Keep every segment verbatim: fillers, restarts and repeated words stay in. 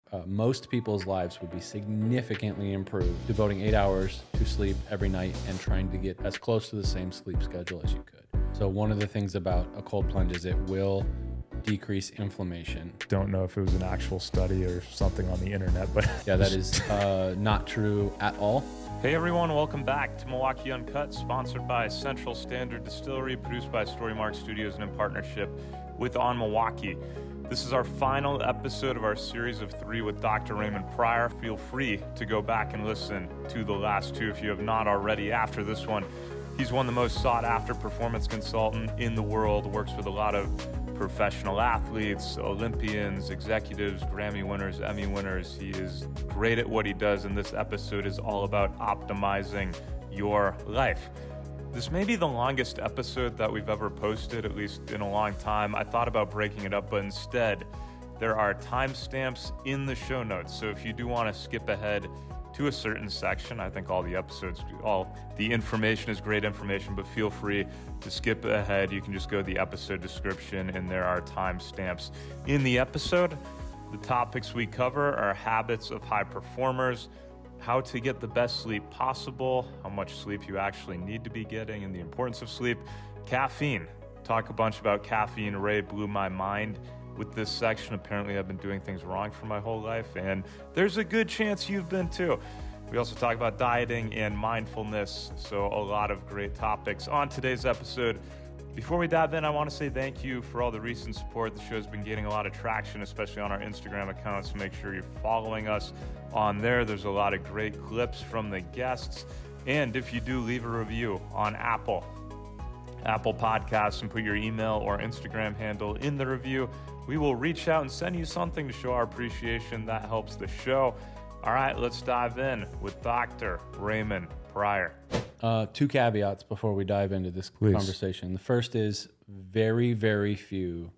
uh, most people's lives would be significantly improved devoting eight hours to sleep every night and trying to get as close to the same sleep schedule as you could. So one of the things about a cold plunge is it will decrease inflammation. Don't know if it was an actual study or something on the internet, but yeah, that is uh, not true at all. Hey everyone, welcome back to Milwaukee Uncut, sponsored by Central Standard Distillery, produced by Storymark Studios and in partnership with On Milwaukee. This is our final episode of our series of three with Doctor Raymond Pryor. Feel free to go back and listen to the last two if you have not already after this one. He's one of the most sought after performance consultant in the world, works with a lot of professional athletes, Olympians, executives, Grammy winners, Emmy winners. He is great at what he does, and this episode is all about optimizing your life. This may be the longest episode that we've ever posted, at least in a long time. I thought about breaking it up, but instead, there are timestamps in the show notes. So if you do want to skip ahead to a certain section, I think all the episodes, all the information is great information, but feel free to skip ahead. You can just go to the episode description, and there are timestamps in the episode. The topics we cover are habits of high performers, how to get the best sleep possible, how much sleep you actually need to be getting, and the importance of sleep. Caffeine. Talk a bunch about caffeine. Ray blew my mind with this section. Apparently I've been doing things wrong for my whole life, and there's a good chance you've been too. We also talk about dieting and mindfulness, so a lot of great topics on today's episode. Before we dive in, I want to say thank you for all the recent support. The show's been gaining a lot of traction, especially on our Instagram account, so make sure you're following us on there. There's a lot of great clips from the guests, and if you do, leave a review on Apple, Apple Podcasts, and put your email or Instagram handle in the review. We will reach out and send you something to show our appreciation. That helps the show. All right, let's dive in with Doctor Raymond Pryor. Uh, two caveats before we dive into this Please. conversation. The first is very, very few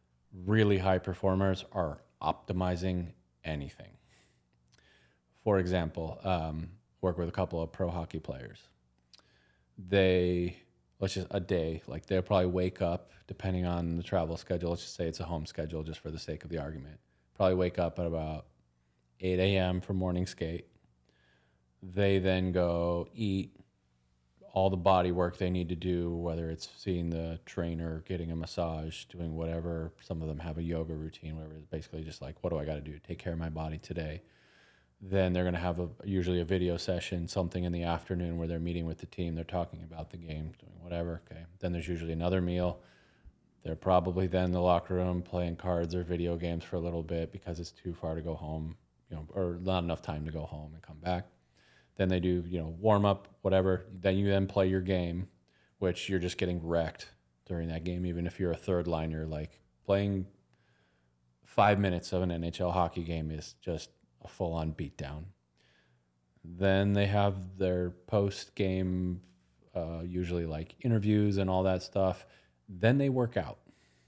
really high performers are optimizing anything. For example, um, work with a couple of pro hockey players. They, let's just a day, like they'll probably wake up, depending on the travel schedule, let's just say it's a home schedule just for the sake of the argument, probably wake up at about eight a.m. for morning skate. They then go eat all the body work they need to do, whether it's seeing the trainer, getting a massage, doing whatever. Some of them have a yoga routine, whatever. It's basically just like, what do I got to do to take care of my body today? Then they're going to have a, usually a video session, something in the afternoon where they're meeting with the team. They're talking about the game, doing whatever. Okay. Then there's usually another meal. They're probably then in the locker room playing cards or video games for a little bit because it's too far to go home, you know, or not enough time to go home and come back. Then they do, you know, warm up, whatever. Then you then play your game, which you're just getting wrecked during that game. Even if you're a third liner, like playing five minutes of an N H L hockey game is just a full-on beatdown. Then they have their post-game, uh, usually like interviews and all that stuff. Then they work out.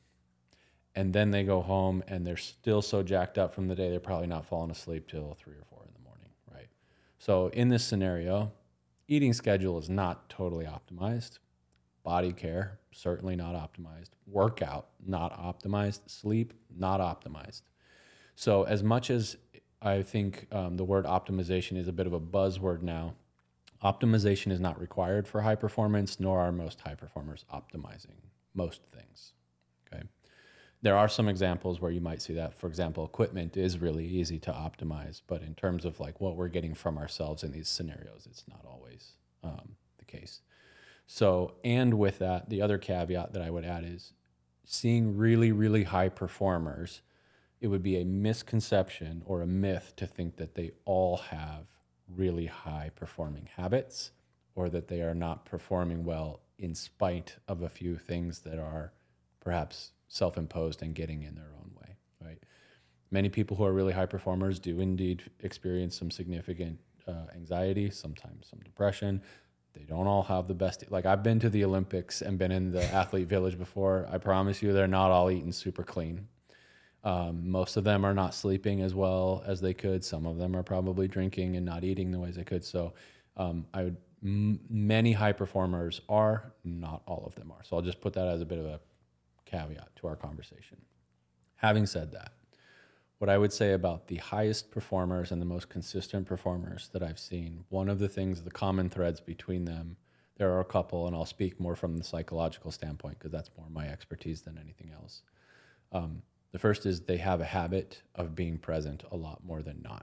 And then they go home and they're still so jacked up from the day, they're probably not falling asleep till three or four in the morning, right? So in this scenario, eating schedule is not totally optimized. Body care, certainly not optimized. Workout, not optimized. Sleep, not optimized. So as much as I think um, the word optimization is a bit of a buzzword now, optimization is not required for high performance, nor are most high performers optimizing most things, okay? There are some examples where you might see that. For example, equipment is really easy to optimize, but in terms of like what we're getting from ourselves in these scenarios, it's not always um, the case. So, and with that, the other caveat that I would add is seeing really, really high performers, it would be a misconception or a myth to think that they all have really high performing habits or that they are not performing well in spite of a few things that are perhaps self-imposed and getting in their own way, right? Many people who are really high performers do indeed experience some significant uh, anxiety, sometimes some depression. They don't all have the best. Like I've been to the Olympics and been in the athlete village before. I promise you they're not all eating super clean. Um, most of them are not sleeping as well as they could. Some of them are probably drinking and not eating the ways they could. So um, I would, m- many high performers are, not all of them are. So I'll just put that as a bit of a caveat to our conversation. Having said that, what I would say about the highest performers and the most consistent performers that I've seen, one of the things, the common threads between them, there are a couple, and I'll speak more from the psychological standpoint because that's more my expertise than anything else. Um, the first is they have a habit of being present a lot more than not.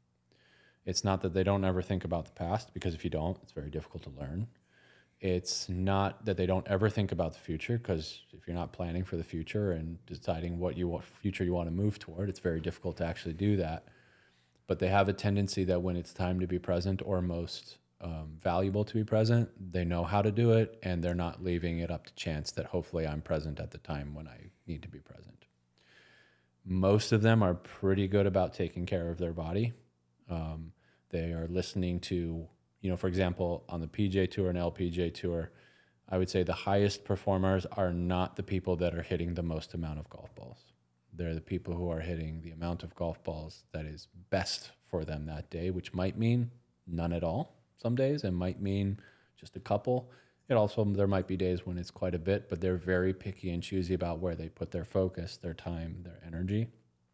It's not that they don't ever think about the past, because if you don't, it's very difficult to learn. It's not that they don't ever think about the future, because if you're not planning for the future and deciding what you what future you want to move toward, it's very difficult to actually do that. But they have a tendency that when it's time to be present or most um, valuable to be present, they know how to do it, and they're not leaving it up to chance that hopefully I'm present at the time when I need to be present. Most of them are pretty good about taking care of their body. Um, they are listening to, you know, for example, on the P G A Tour and L P G A Tour, I would say the highest performers are not the people that are hitting the most amount of golf balls. They're the people who are hitting the amount of golf balls that is best for them that day, which might mean none at all some days, and might mean just a couple. It also, there might be days when it's quite a bit, but they're very picky and choosy about where they put their focus, their time, their energy.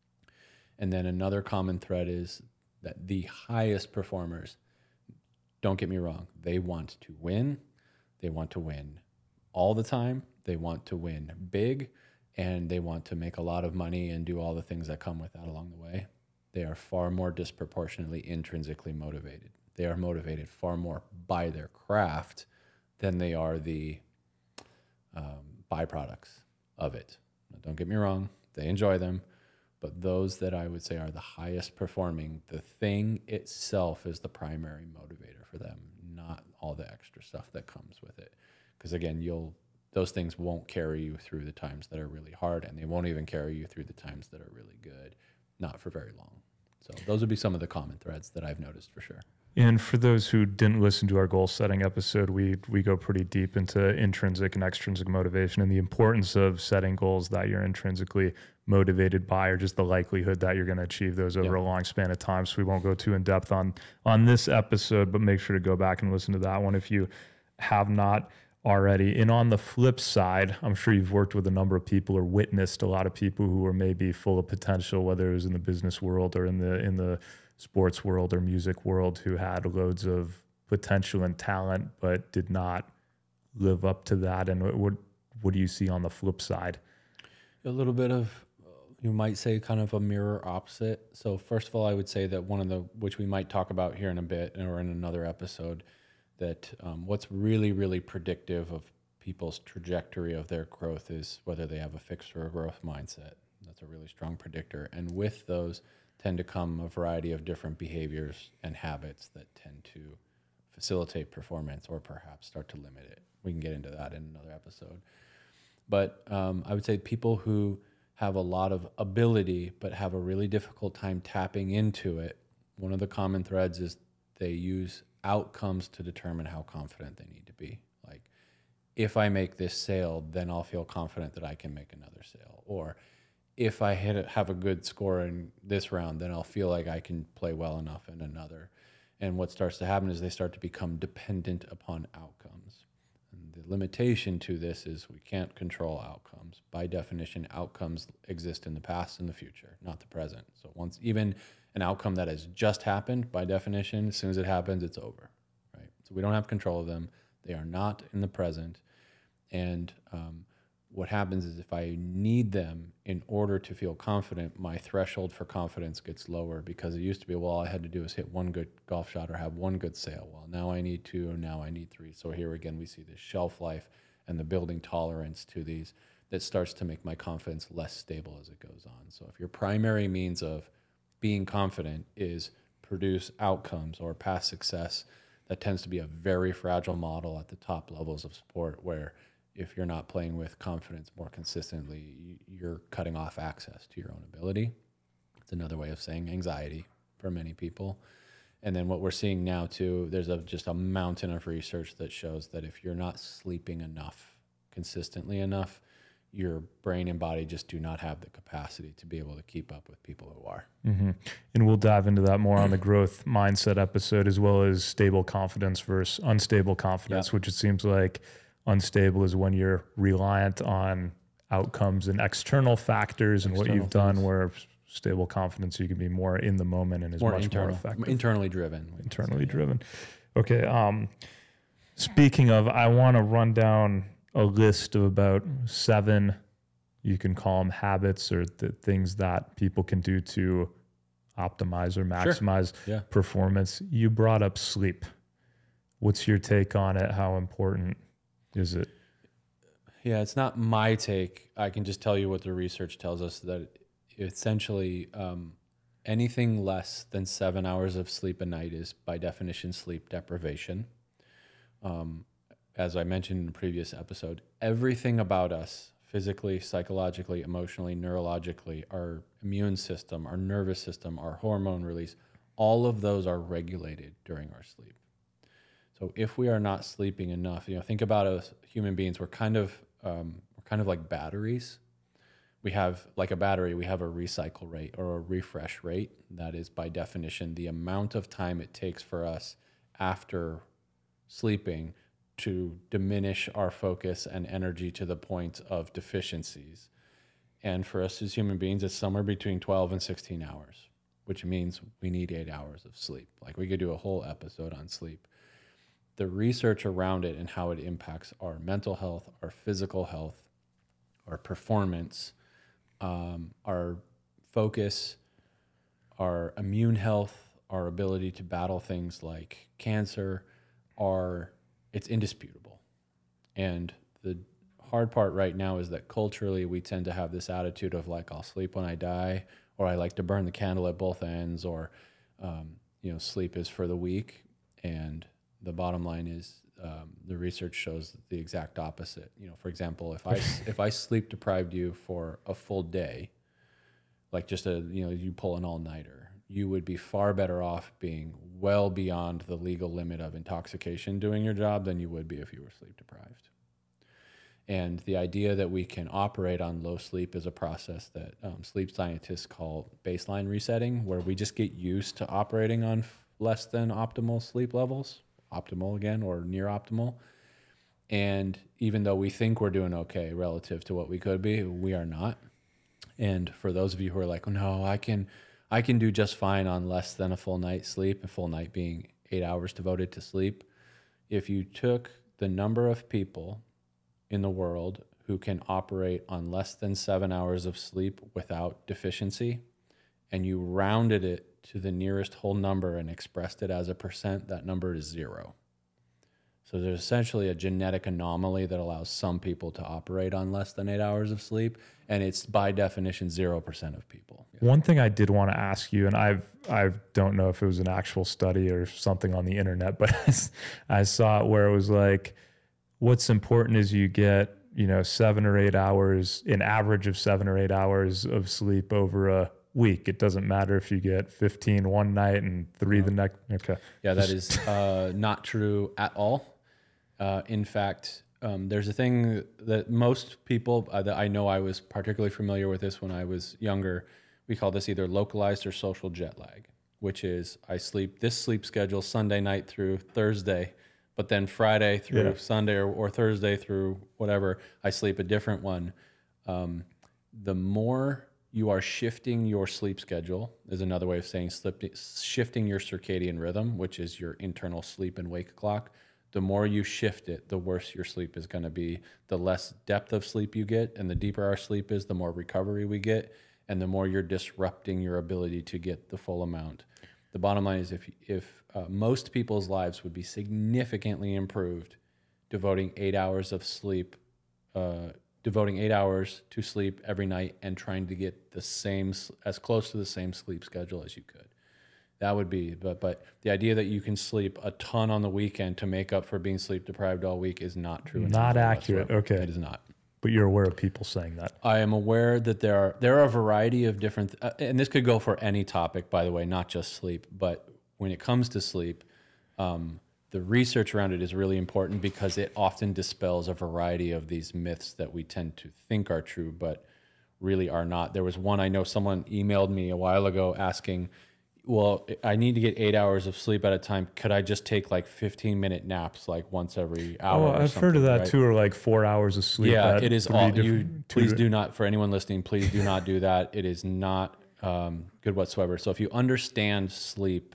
And then another common thread is that the highest performers, don't get me wrong, they want to win. They want to win all the time. They want to win big, and they want to make a lot of money and do all the things that come with that along the way. They are far more disproportionately intrinsically motivated. They are motivated far more by their craft than they are the um, byproducts of it. Now, don't get me wrong, they enjoy them, but those that I would say are the highest performing, the thing itself is the primary motivator for them, not all the extra stuff that comes with it. Because again, you'll those things won't carry you through the times that are really hard, and they won't even carry you through the times that are really good, not for very long. So those would be some of the common threads that I've noticed for sure. And for those who didn't listen to our goal setting episode, we we go pretty deep into intrinsic and extrinsic motivation and the importance of setting goals that you're intrinsically motivated by, or just the likelihood that you're going to achieve those over Yep. a long span of time. So we won't go too in depth on on this episode, but make sure to go back and listen to that one if you have not already. And on the flip side, I'm sure you've worked with a number of people or witnessed a lot of people who are maybe full of potential, whether it was in the business world or in the in the sports world or music world, who had loads of potential and talent, but did not live up to that. And what what do you see on the flip side? A little bit of, you might say, kind of a mirror opposite. So first of all, I would say that one of the, which we might talk about here in a bit or in another episode, that um, what's really, really predictive of people's trajectory of their growth is whether they have a fixed or a growth mindset. That's a really strong predictor. And with those tend to come a variety of different behaviors and habits that tend to facilitate performance or perhaps start to limit it. We can get into that in another episode. But um, I would say people who have a lot of ability but have a really difficult time tapping into it, one of the common threads is they use outcomes to determine how confident they need to be. Like, if I make this sale, then I'll feel confident that I can make another sale. Or if I hit a, have a good score in this round, then I'll feel like I can play well enough in another. And what starts to happen is they start to become dependent upon outcomes. And the limitation to this is we can't control outcomes. By definition, outcomes exist in the past and the future, not the present. So once even an outcome that has just happened, by definition, as soon as it happens, it's over, right? So we don't have control of them. They are not in the present. And um, what happens is if I need them in order to feel confident, my threshold for confidence gets lower, because it used to be, well, all I had to do is hit one good golf shot or have one good sale. Well, now I need two, and now I need three. So here again, we see this shelf life and the building tolerance to these that starts to make my confidence less stable as it goes on. So if your primary means of being confident is produce outcomes or past success, that tends to be a very fragile model at the top levels of sport, where if you're not playing with confidence more consistently, you're cutting off access to your own ability. It's another way of saying anxiety for many people. And then what we're seeing now too, there's a, just a mountain of research that shows that if you're not sleeping enough, consistently enough, your brain and body just do not have the capacity to be able to keep up with people who are. Mm-hmm. And we'll dive into that more on the growth mindset episode, as well as stable confidence versus unstable confidence, yep. Which it seems like unstable is when you're reliant on outcomes and external factors external and what you've done, things. Where stable confidence, so you can be more in the moment and is More much internal, more effective. internally driven. we would Internally say, yeah. driven. Okay. Um, speaking of, I want to run down a list of about seven, you can call them habits or the things that people can do to optimize or maximize Yeah. performance. You brought up sleep. What's your take on it? How important is it? Yeah, it's not my take. I can just tell you what the research tells us, that essentially um, anything less than seven hours of sleep a night is by definition sleep deprivation. Um, as I mentioned in the previous episode, everything about us, physically, psychologically, emotionally, neurologically, our immune system, our nervous system, our hormone release, all of those are regulated during our sleep. So if we are not sleeping enough, you know, think about us human beings, we're kind of um, we're kind of like batteries. We have, like a battery, we have a recycle rate or a refresh rate. That is by definition the amount of time it takes for us after sleeping to diminish our focus and energy to the point of deficiencies. And for us as human beings, it's somewhere between twelve and sixteen hours, which means we need eight hours of sleep. Like, we could do a whole episode on sleep. The research around it and how it impacts our mental health, our physical health, our performance, um, our focus, our immune health, our ability to battle things like cancer, are it's indisputable. And the hard part right now is that culturally we tend to have this attitude of like, I'll sleep when I die, or I like to burn the candle at both ends, or um, you know, sleep is for the weak. And the bottom line is um, the research shows the exact opposite. You know, for example, if I if I sleep deprived you for a full day, like just a, you know, you pull an all-nighter, you would be far better off being well beyond the legal limit of intoxication doing your job than you would be if you were sleep deprived. And the idea that we can operate on low sleep is a process that um, sleep scientists call baseline resetting, where we just get used to operating on f- less than optimal sleep levels, optimal again, or near optimal. And even though we think we're doing okay relative to what we could be, we are not. And for those of you who are like, oh, no, I can, I can do just fine on less than a full night's sleep, a full night being eight hours devoted to sleep. If you took the number of people in the world who can operate on less than seven hours of sleep without deficiency, and you rounded it to the nearest whole number and expressed it as a percent, that number is zero. So there's essentially a genetic anomaly that allows some people to operate on less than eight hours of sleep, and it's by definition zero percent of people. Yeah. One thing I did want to ask you, and I've I don't know if it was an actual study or something on the internet, but I saw it where it was like, what's important is you get, you know, seven or eight hours, an average of seven or eight hours of sleep over a week. It doesn't matter if you get fifteen one night and three No. the next. Okay. Yeah, that is uh, not true at all. Uh, in fact, um, there's a thing that most people uh, that I know, I was particularly familiar with this when I was younger. We call this either localized or social jet lag, which is I sleep this sleep schedule Sunday night through Thursday, but then Friday through Yeah. Sunday or, or Thursday through whatever, I sleep a different one. Um, the more you are shifting your sleep schedule is another way of saying slip, shifting your circadian rhythm, which is your internal sleep and wake clock. The more you shift it, the worse your sleep is going to be. The less depth of sleep you get, and the deeper our sleep is, the more recovery we get, and the more you're disrupting your ability to get the full amount. The bottom line is if, if uh, most people's lives would be significantly improved devoting eight hours of sleep, uh, devoting eight hours to sleep every night and trying to get the same, as close to the same sleep schedule as you could. That would be, but but the idea that you can sleep a ton on the weekend to make up for being sleep deprived all week is not true. Not accurate. Whatsoever. Okay. It is not. But you're aware of people saying that. I am aware that there are there are a variety of different, uh, and this could go for any topic, by the way, not just sleep. But when it comes to sleep, um, the research around it is really important because it often dispels a variety of these myths that we tend to think are true, but really are not. There was one, I know someone emailed me a while ago asking, well, I need to get eight hours of sleep at a time. Could I just take like fifteen minute naps like once every hour? Oh, or I've heard of that right? too, or like four hours of sleep. Yeah, at it is three all. different- You two please di- do not, for anyone listening, please do not do that. It is not um, good whatsoever. So if you understand sleep,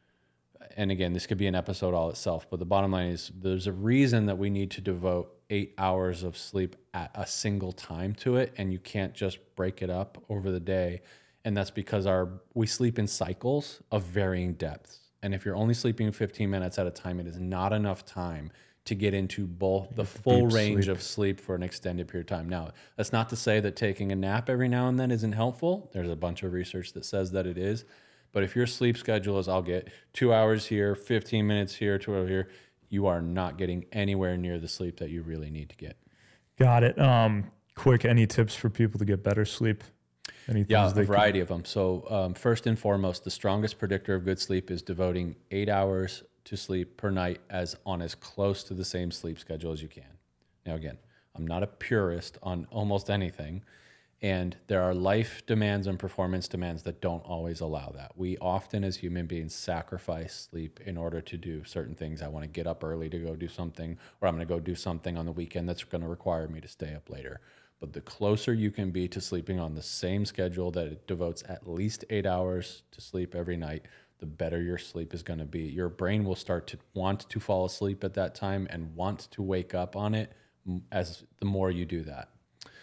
and again, this could be an episode all itself, but the bottom line is there's a reason that we need to devote eight hours of sleep at a single time to it, and you can't just break it up over the day. And that's because our we sleep in cycles of varying depths. And if you're only sleeping fifteen minutes at a time, it is not enough time to get into both the full range of sleep for an extended period of time. Now, that's not to say that taking a nap every now and then isn't helpful. There's a bunch of research that says that it is. But if your sleep schedule is, I'll get two hours here, fifteen minutes here, two hours here, you are not getting anywhere near the sleep that you really need to get. Got it. Um, quick, any tips for people to get better sleep? Any Yeah, a they variety can... of them. So um, first and foremost, the strongest predictor of good sleep is devoting eight hours to sleep per night as on as close to the same sleep schedule as you can. Now, again, I'm not a purist on almost anything, and there are life demands and performance demands that don't always allow that. We often, as human beings, sacrifice sleep in order to do certain things. I want to get up early to go do something, or I'm going to go do something on the weekend that's going to require me to stay up later. But the closer you can be to sleeping on the same schedule that it devotes at least eight hours to sleep every night, the better your sleep is going to be. Your brain will start to want to fall asleep at that time and want to wake up on it as the more you do that.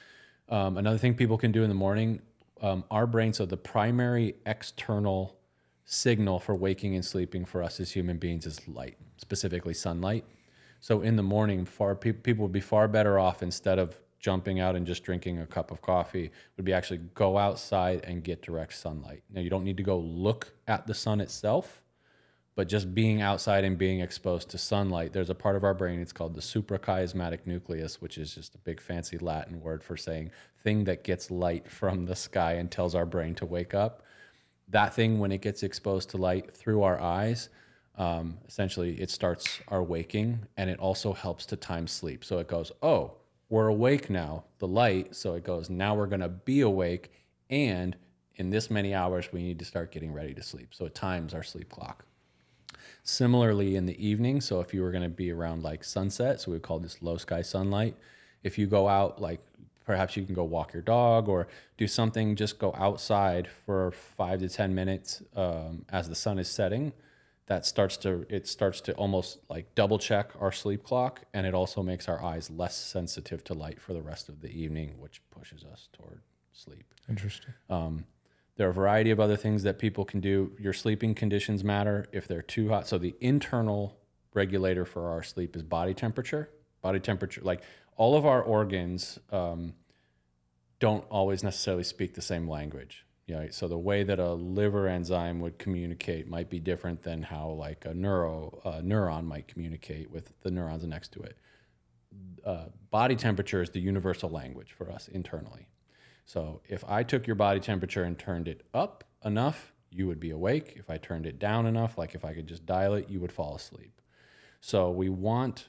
Um, another thing people can do in the morning, um, our brain, so the primary external signal for waking and sleeping for us as human beings is light, specifically sunlight. So in the morning, far pe- people would be far better off, instead of jumping out and just drinking a cup of coffee, would be actually go outside and get direct sunlight. Now, you don't need to go look at the sun itself, but just being outside and being exposed to sunlight, there's a part of our brain, it's called the suprachiasmatic nucleus, which is just a big fancy Latin word for saying thing that gets light from the sky and tells our brain to wake up. That thing, when it gets exposed to light through our eyes, um, essentially it starts our waking, and it also helps to time sleep. So it goes, oh, we're awake now, the light. So it goes, now we're going to be awake, and in this many hours, we need to start getting ready to sleep. So it times our sleep clock. Similarly, in the evening, so if you were going to be around like sunset, so we call this low sky sunlight, if you go out, like perhaps you can go walk your dog or do something, just go outside for five to ten minutes um, as the sun is setting, that starts to, it starts to almost like double check our sleep clock, and it also makes our eyes less sensitive to light for the rest of the evening, which pushes us toward sleep. Interesting. Um, There are a variety of other things that people can do. Your sleeping conditions matter if they're too hot. So the internal regulator for our sleep is body temperature. Body temperature, like all of our organs um, don't always necessarily speak the same language. You know, so the way that a liver enzyme would communicate might be different than how like a neuro uh, neuron might communicate with the neurons next to it. Uh, body temperature is the universal language for us internally. So if I took your body temperature and turned it up enough, you would be awake. If I turned it down enough, like if I could just dial it, you would fall asleep. So we want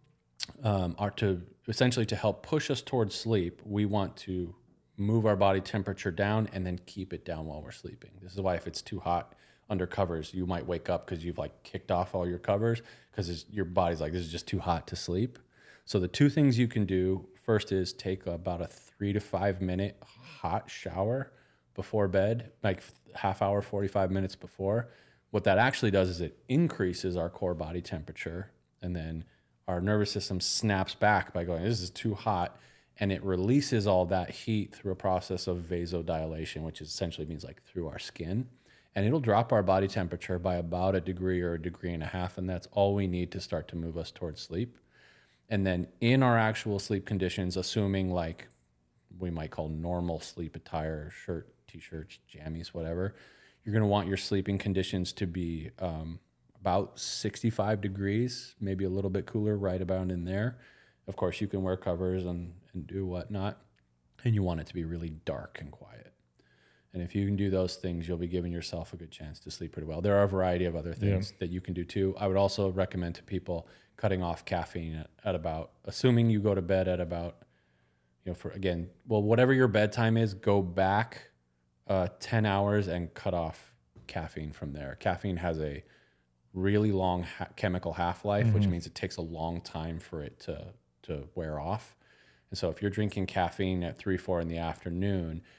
um, our to essentially to help push us towards sleep, we want to move our body temperature down and then keep it down while we're sleeping. This is why if it's too hot under covers, you might wake up because you've like kicked off all your covers because your body's like, this is just too hot to sleep. So the two things you can do, first is take about a three to five minute hot shower before bed, like half hour, forty-five minutes before. What that actually does is it increases our core body temperature, and then our nervous system snaps back by going, this is too hot, and it releases all that heat through a process of vasodilation, which essentially means like through our skin. And it'll drop our body temperature by about a degree or a degree and a half, and that's all we need to start to move us towards sleep. And then in our actual sleep conditions, assuming like we might call normal sleep attire, shirt, t-shirts, jammies, whatever, you're going to want your sleeping conditions to be um, about sixty-five degrees, maybe a little bit cooler, right about in there. Of course, you can wear covers and, and do whatnot, and you want it to be really dark and quiet. And if you can do those things, you'll be giving yourself a good chance to sleep pretty well. There are a variety of other things yeah. that you can do too. I would also recommend to people cutting off caffeine at, at about, assuming you go to bed at about, you know, for again, well, whatever your bedtime is, go back uh, ten hours and cut off caffeine from there. Caffeine has a really long ha- chemical half-life, mm-hmm. which means it takes a long time for it to, to wear off. And so if you're drinking caffeine at three, four in the afternoon,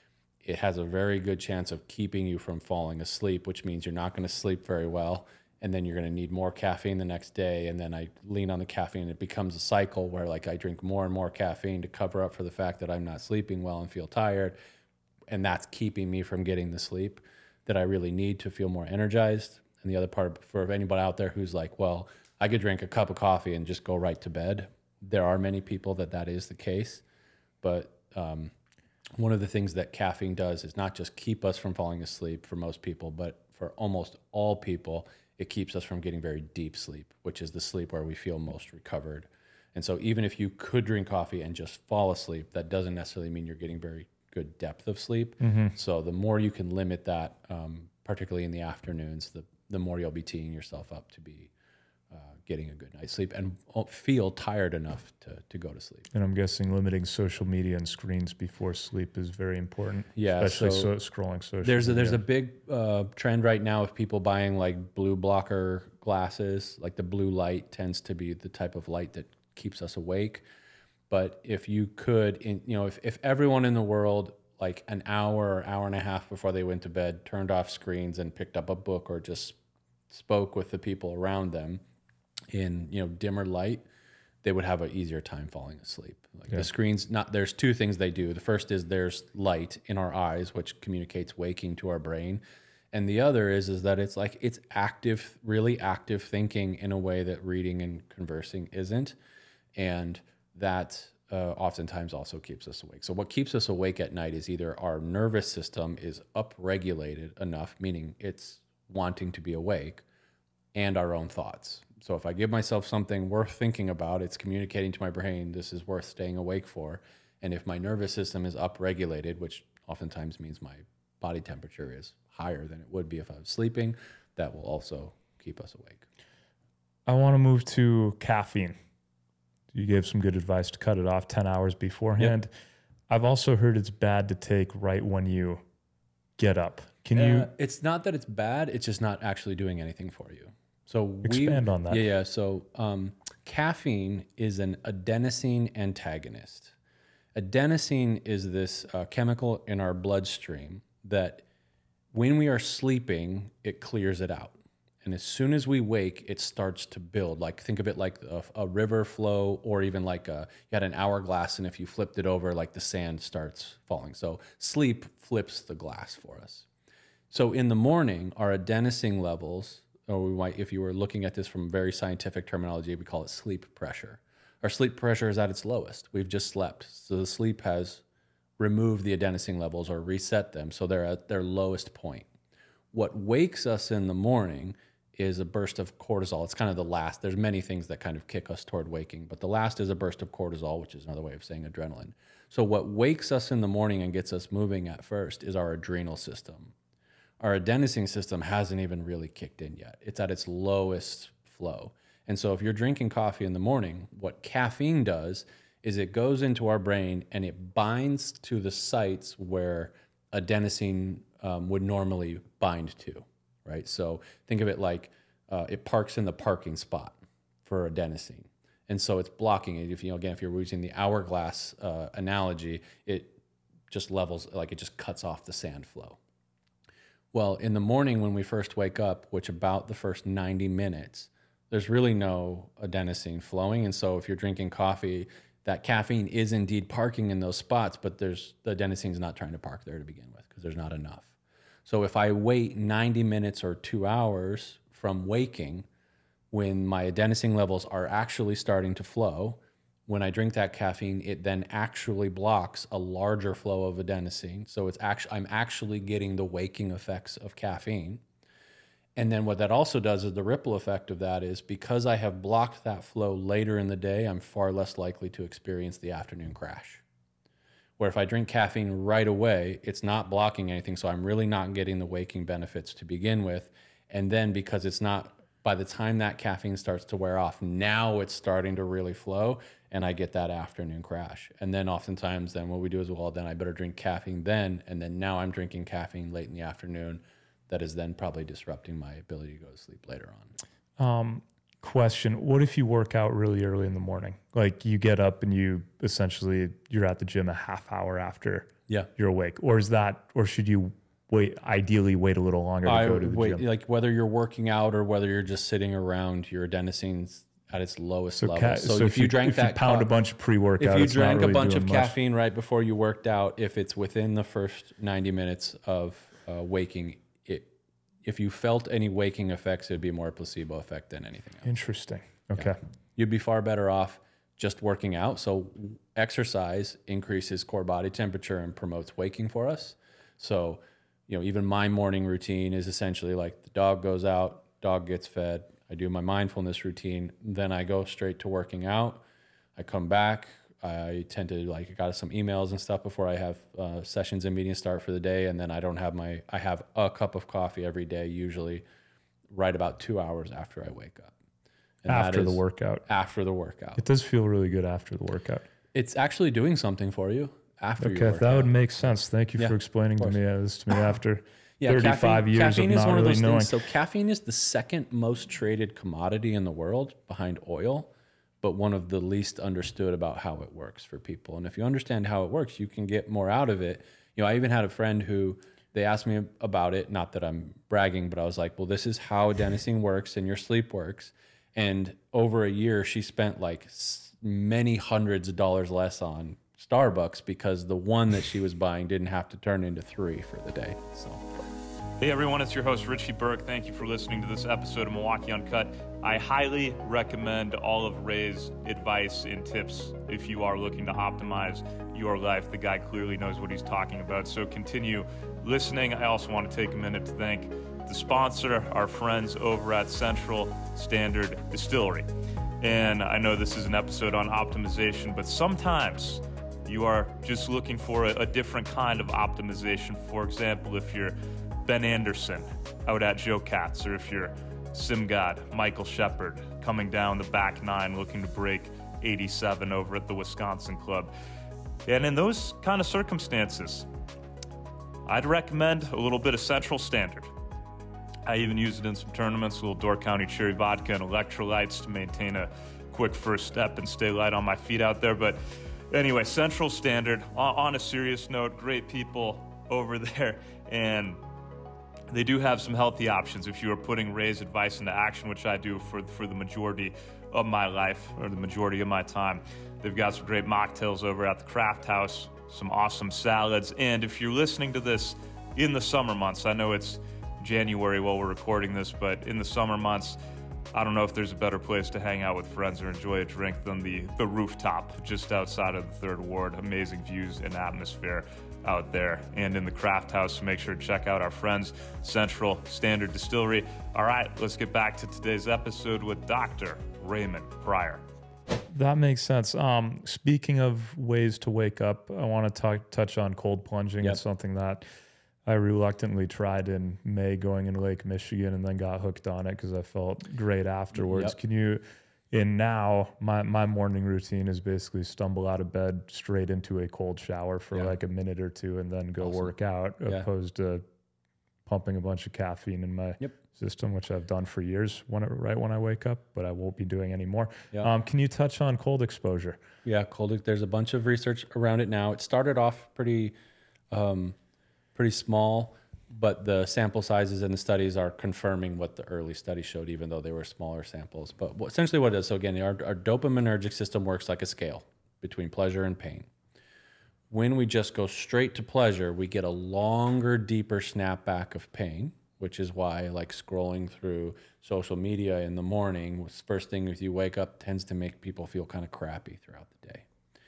it has a very good chance of keeping you from falling asleep, which means you're not going to sleep very well. And then you're going to need more caffeine the next day. And then I lean on the caffeine. It becomes a cycle where like I drink more and more caffeine to cover up for the fact that I'm not sleeping well and feel tired. And that's keeping me from getting the sleep that I really need to feel more energized. And the other part, for anybody out there who's like, well, I could drink a cup of coffee and just go right to bed. There are many people that that is the case. But um, one of the things that caffeine does is not just keep us from falling asleep for most people, but for almost all people, it keeps us from getting very deep sleep, which is the sleep where we feel most recovered. And so even if you could drink coffee and just fall asleep, that doesn't necessarily mean you're getting very good depth of sleep. Mm-hmm. So the more you can limit that, um, particularly in the afternoons, the, the more you'll be teeing yourself up to be uh, getting a good night's sleep and feel tired enough to, to go to sleep. And I'm guessing limiting social media and screens before sleep is very important. Yeah, especially so so scrolling social there's a, media. there's a big uh, trend right now of people buying like blue blocker glasses. Like the blue light tends to be the type of light that keeps us awake. But if you could, in, you know, if, if everyone in the world, like an hour or hour and a half before they went to bed, turned off screens and picked up a book or just spoke with the people around them in, you know, dimmer light, they would have an easier time falling asleep. Like yeah. the screens, not there's two things they do. The first is there's light in our eyes, which communicates waking to our brain. And the other is, is that it's like, it's active, really active thinking in a way that reading and conversing isn't. And that uh, oftentimes also keeps us awake. So what keeps us awake at night is either our nervous system is upregulated enough, meaning it's wanting to be awake, and our own thoughts. So if I give myself something worth thinking about, it's communicating to my brain, this is worth staying awake for. And if my nervous system is upregulated, which oftentimes means my body temperature is higher than it would be if I was sleeping, that will also keep us awake. I want to move to caffeine. You gave some good advice to cut it off ten hours beforehand. Yep. I've also heard it's bad to take right when you get up. Can uh, you? It's not that it's bad. It's just not actually doing anything for you. So expand we, on that. Yeah, yeah. So um, caffeine is an adenosine antagonist. Adenosine is this uh, chemical in our bloodstream that when we are sleeping, it clears it out. And as soon as we wake, it starts to build. Like, think of it like a, a river flow, or even like a, you had an hourglass, and if you flipped it over, like the sand starts falling. So sleep flips the glass for us. So in the morning, our adenosine levels, or we might, if you were looking at this from very scientific terminology, we call it sleep pressure. Our sleep pressure is at its lowest. We've just slept. So the sleep has removed the adenosine levels or reset them. So they're at their lowest point. What wakes us in the morning is a burst of cortisol. It's kind of the last. There's many things that kind of kick us toward waking, but the last is a burst of cortisol, which is another way of saying adrenaline. So what wakes us in the morning and gets us moving at first is our adrenal system. Our adenosine system hasn't even really kicked in yet. It's at its lowest flow. And so if you're drinking coffee in the morning, what caffeine does is it goes into our brain and it binds to the sites where adenosine um, would normally bind to. Right, so think of it like uh, it parks in the parking spot for adenosine, and so it's blocking it. If you know, again, if you're using the hourglass uh, analogy, it just levels, like it just cuts off the sand flow. Well, in the morning when we first wake up, which about the first ninety minutes, there's really no adenosine flowing, and so if you're drinking coffee, that caffeine is indeed parking in those spots, but there's the adenosine's not trying to park there to begin with because there's not enough. So if I wait ninety minutes or two hours from waking, when my adenosine levels are actually starting to flow, when I drink that caffeine, it then actually blocks a larger flow of adenosine. So it's actually, I'm actually getting the waking effects of caffeine. And then what that also does is the ripple effect of that is because I have blocked that flow later in the day, I'm far less likely to experience the afternoon crash. Where if I drink caffeine right away, it's not blocking anything, so I'm really not getting the waking benefits to begin with. And then because it's not, by the time that caffeine starts to wear off, now it's starting to really flow, and I get that afternoon crash. And then oftentimes then what we do is, well, then I better drink caffeine then, and then now I'm drinking caffeine late in the afternoon. That is then probably disrupting my ability to go to sleep later on. Um, question, what if you work out really early in the morning? Like you get up and you essentially, you're at the gym a half hour after Yeah. you're awake, or is that, or should you wait? Ideally, wait a little longer to I go to the wait, gym. like whether you're working out or whether you're just sitting around, your adenosine's at its lowest So, level. ca- so, so if, you drank if that you pound co- a bunch of pre-workout, if you it's not drank really a bunch of doing much. caffeine right before you worked out, if it's within the first ninety minutes of uh, waking, it if you felt any waking effects, it'd be more a placebo effect than anything else. Interesting. Okay. You'd be far better off just working out. So exercise increases core body temperature and promotes waking for us. So, you know, even my morning routine is essentially like the dog goes out, dog gets fed, I do my mindfulness routine, then I go straight to working out. I come back, I tend to like, I got some emails and stuff before I have uh, sessions and meetings start for the day. And then I don't have my, I have a cup of coffee every day, usually right about two hours after I wake up. And that After the is workout. After the workout. It does feel really good after the workout. It's actually doing something for you after you Okay, work that out. would make sense. Thank you Yeah, for explaining to course. me uh, this to me after Yeah, thirty-five caffeine, years caffeine of is not one of really those knowing. things. So caffeine is the second most traded commodity in the world behind oil, but one of the least understood about how it works for people. And if you understand how it works, you can get more out of it. You know, I even had a friend who they asked me about it. Not that I'm bragging, but I was like, well, this is how adenosine works and your sleep works. And over a year, she spent like many hundreds of dollars less on Starbucks because the one that she was buying didn't have to turn into three for the day. So, Hey everyone, it's your host Richie Burke. Thank you for listening to this episode of Milwaukee Uncut. I highly recommend all of Ray's advice and tips if you are looking to optimize your life. The guy clearly knows what he's talking about, so continue listening. I also want to take a minute to thank the sponsor, our friends over at Central Standard Distillery. And I know this is an episode on optimization, but sometimes you are just looking for a, a different kind of optimization. For example, if you're Ben Anderson out at Joe Katz, or if you're Sim God, Michael Shepard, coming down the back nine looking to break eighty-seven over at the Wisconsin Club. And in those kind of circumstances, I'd recommend a little bit of Central Standard. I even use it in some tournaments, a little Door County Cherry Vodka and electrolytes to maintain a quick first step and stay light on my feet out there. But anyway, Central Standard, on, on a serious note, great people over there. And they do have some healthy options if you are putting Ray's advice into action, which I do for, for the majority of my life, or the majority of my time. They've got some great mocktails over at the Craft House, some awesome salads. And if you're listening to this in the summer months, I know it's January while we're recording this, but in the summer months, I don't know if there's a better place to hang out with friends or enjoy a drink than the, the rooftop just outside of the Third Ward. Amazing views and atmosphere out there and in the Craft House. So make sure to check out our friends, Central Standard Distillery. All right, let's get back to today's episode with Doctor Raymond Pryor. That makes sense. Um, speaking of ways to wake up, I want to talk, touch on cold plunging. Yep. It's something that I reluctantly tried in May going into Lake Michigan and then got hooked on it because I felt great afterwards. Yep. Can you, and now my, my morning routine is basically stumble out of bed straight into a cold shower for Yeah. like a minute or two and then go Awesome. work out, Yeah. opposed to pumping a bunch of caffeine in my Yep. system, which I've done for years when it, right when I wake up, but I won't be doing anymore. Yeah. Um, can you touch on cold exposure? yeah, cold. There's a bunch of research around it now. It started off pretty, um, pretty small, but the sample sizes and the studies are confirming what the early study showed, even though they were smaller samples. But what, essentially what it is, so again, our, our dopaminergic system works like a scale between pleasure and pain. When we just go straight to pleasure, we get a longer, deeper snapback of pain, which is why like scrolling through social media in the morning, first thing if you wake up, tends to make people feel kind of crappy throughout the day.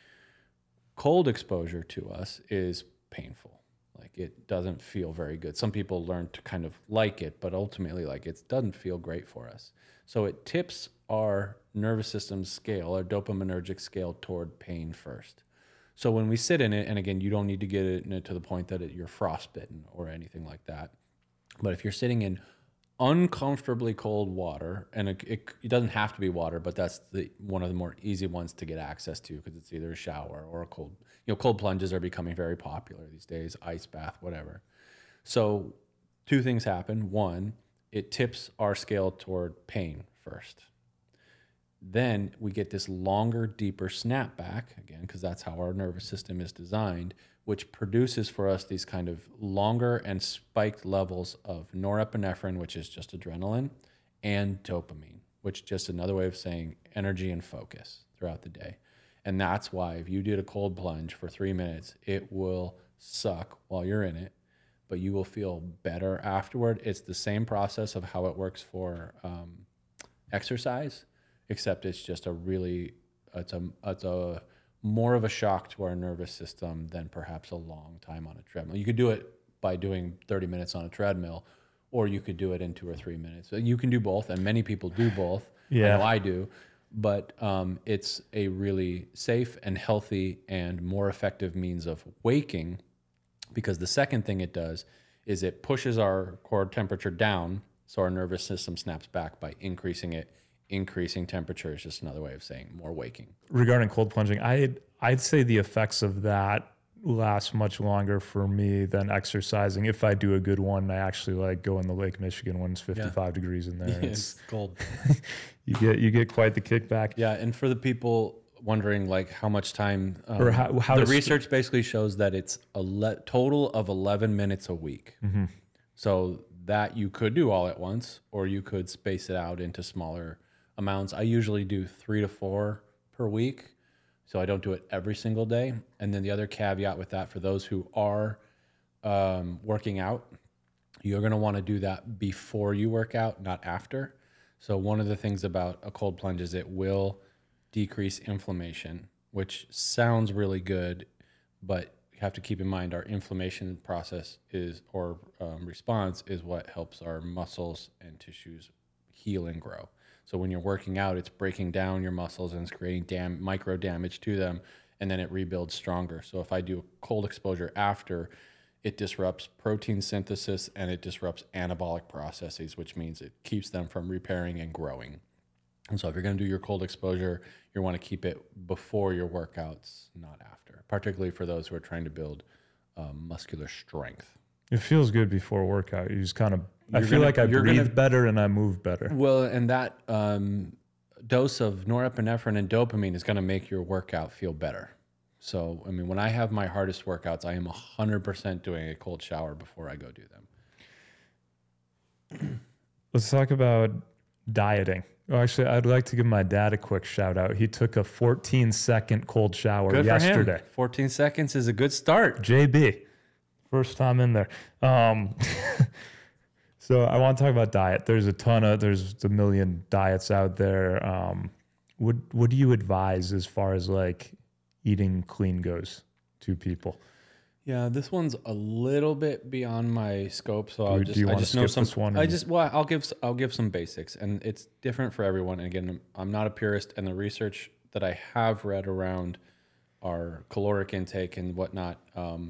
Cold exposure to us is painful. Like it doesn't feel very good. Some people learn to kind of like it, but ultimately like it doesn't feel great for us. So it tips our nervous system scale, our dopaminergic scale toward pain first. So when we sit in it, and again, you don't need to get it in it to the point that it, you're frostbitten or anything like that. But if you're sitting in uncomfortably cold water, and it, it, it doesn't have to be water, but that's the one of the more easy ones to get access to because it's either a shower or a cold, you know, cold plunges are becoming very popular these days, ice bath, whatever. So two things happen. One, it tips our scale toward pain first. Then we get this longer, deeper snapback, again, because that's how our nervous system is designed, which produces for us these kind of longer and spiked levels of norepinephrine, which is just adrenaline, and dopamine, which is just another way of saying energy and focus throughout the day. And that's why if you did a cold plunge for three minutes, it will suck while you're in it, but you will feel better afterward. It's the same process of how it works for um, exercise, except it's just a really, it's a, it's a more of a shock to our nervous system than perhaps a long time on a treadmill. You could do it by doing thirty minutes on a treadmill, or you could do it in two or three minutes. So you can do both, and many people do both. Yeah. I know I do. But um, it's a really safe and healthy and more effective means of waking, because the second thing it does is it pushes our core temperature down, so our nervous system snaps back by increasing it. Increasing temperature is just another way of saying more waking. Regarding cold plunging, I'd, I'd say the effects of that last much longer for me than exercising. If I do a good one, I actually like go in the Lake Michigan when it's fifty-five yeah. degrees in there. Yeah, it's, it's cold. you get you get quite the kickback. Yeah, and for the people wondering like how much time, um, or how, how the research st- basically shows that it's a le- total of eleven minutes a week. Mm-hmm. So that you could do all at once, or you could space it out into smaller amounts. I usually do three to four per week, so I don't do it every single day. And then the other caveat with that, for those who are um, working out, you're going to want to do that before you work out, not after. So one of the things about a cold plunge is it will decrease inflammation, which sounds really good, but you have to keep in mind our inflammation process is, or um, response is what helps our muscles and tissues heal and grow. So when you're working out, it's breaking down your muscles and it's creating dam- micro damage to them, and then it rebuilds stronger. So if I do a cold exposure after, it disrupts protein synthesis and it disrupts anabolic processes, which means it keeps them from repairing and growing. And so if you're going to do your cold exposure, you want to keep it before your workouts, not after, particularly for those who are trying to build um, muscular strength. It feels good before a workout. You just kind of, I You're feel gonna- like I you're breathe gonna- better and I move better. Well, and that um, dose of norepinephrine and dopamine is going to make your workout feel better. So, I mean, when I have my hardest workouts, I am one hundred percent doing a cold shower before I go do them. Let's talk about dieting. Oh, actually, I'd like to give my dad a quick shout out. He took a fourteen second cold shower Good yesterday. for him. fourteen seconds is a good start. J B, first time in there. Um, so I want to talk about diet. There's a ton of, there's a million diets out there. Um, what, what do you advise as far as like eating clean goes to people? Yeah, this one's a little bit beyond my scope, so I'll Do- do just you I wanna just know skip some. this one I and- just well, I'll give I'll give some basics, and it's different for everyone. And again, I'm not a purist, and the research that I have read around our caloric intake and whatnot um,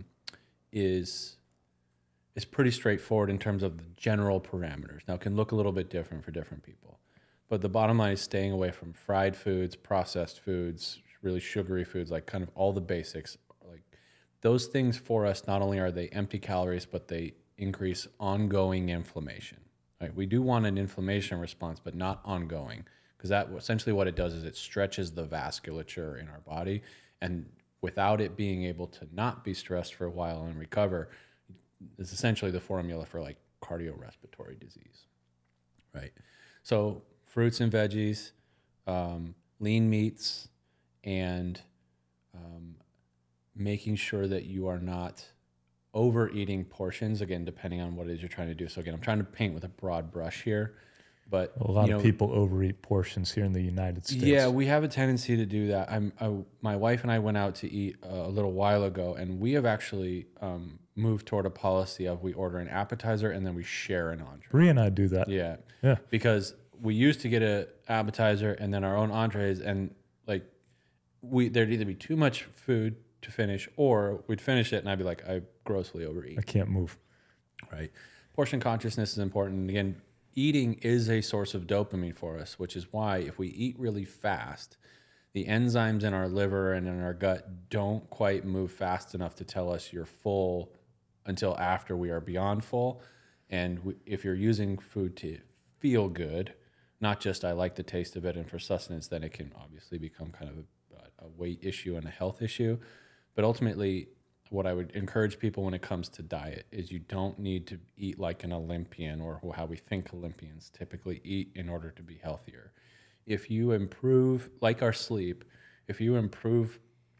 is is pretty straightforward in terms of the general parameters. Now, it can look a little bit different for different people, but the bottom line is staying away from fried foods, processed foods, really sugary foods, like kind of all the basics. Those things for us, not only are they empty calories, but they increase ongoing inflammation. Right? We do want an inflammation response, but not ongoing, because that essentially what it does is it stretches the vasculature in our body, and without it being able to not be stressed for a while and recover, is essentially the formula for like cardiorespiratory disease. Right? So fruits and veggies, um, lean meats, and um, making sure that you are not overeating portions, again, depending on what it is you're trying to do. So again, I'm trying to paint with a broad brush here, but A lot you of know, people overeat portions here in the United States. yeah, we have a tendency to do that. I'm, I, my wife and I went out to eat a little while ago, and we have actually um, moved toward a policy of we order an appetizer and then we share an entree. Bree and I do that. Yeah. Yeah. Because we used to get an appetizer and then our own entrees, and like we there'd either be too much food to finish, or we'd finish it and I'd be like, I grossly overeat. I can't move. Right. Portion consciousness is important. And again, eating is a source of dopamine for us, which is why if we eat really fast, the enzymes in our liver and in our gut don't quite move fast enough to tell us you're full until after we are beyond full. And we, if you're using food to feel good, not just I like the taste of it and for sustenance, then it can obviously become kind of a, a weight issue and a health issue. But ultimately, what I would encourage people when it comes to diet is you don't need to eat like an Olympian or how we think Olympians typically eat in order to be healthier. If you improve, like our sleep, if you improve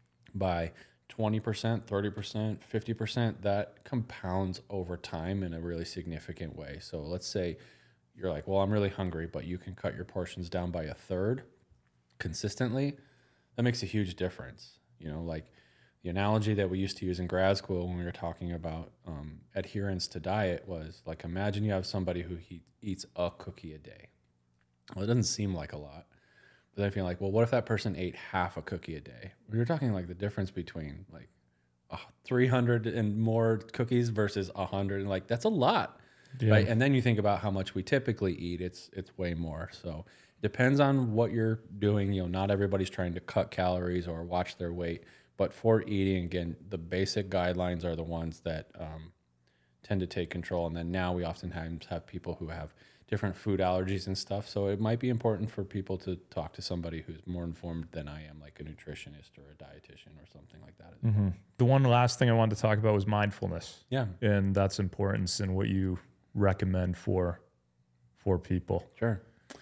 by twenty percent, thirty percent, fifty percent, that compounds over time in a really significant way. So let's say you're like, well, I'm really hungry, but you can cut your portions down by a third consistently. That makes a huge difference. You know, like the analogy that we used to use in grad school when we were talking about um, adherence to diet was like, imagine you have somebody who he eats a cookie a day. Well, it doesn't seem like a lot. But then I feel like, well, what if that person ate half a cookie a day? We were talking like the difference between like uh, three hundred and more cookies versus one hundred. And like, that's a lot, Yeah. right? And then you think about how much we typically eat. It's it's way more. So it depends on what you're doing. You know, not everybody's trying to cut calories or watch their weight. But for eating, again, the basic guidelines are the ones that um, tend to take control. And then now we oftentimes have people who have different food allergies and stuff. So it might be important for people to talk to somebody who's more informed than I am, like a nutritionist or a dietitian or something like that. Mm-hmm. The one last thing I wanted to talk about was mindfulness. Yeah. And that's importance and what you recommend for for people. Sure.